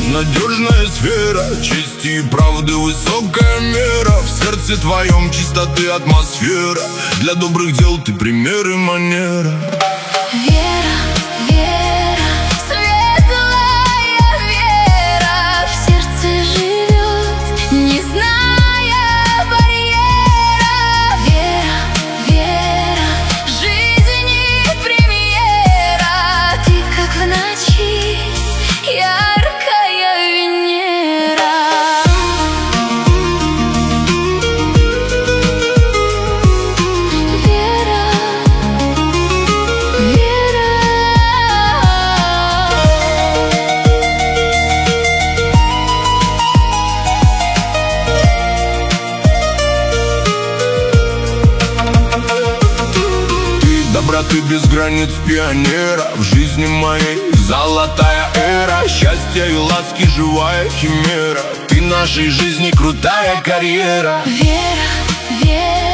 безнадежная сфера, чести и правды высокая мера. В сердце твоем чистоты атмосфера, для добрых дел ты пример и манера. Вера, вера, светлая вера в сердце живет, не зная барьера. Вера, вера, жизни премьера, ты как в ночи яркая Венера. Доброты без границ пионера, в жизни моей золотая эра. Счастья и ласки живая химера, ты нашей жизни крутая карьера. Вера, вера.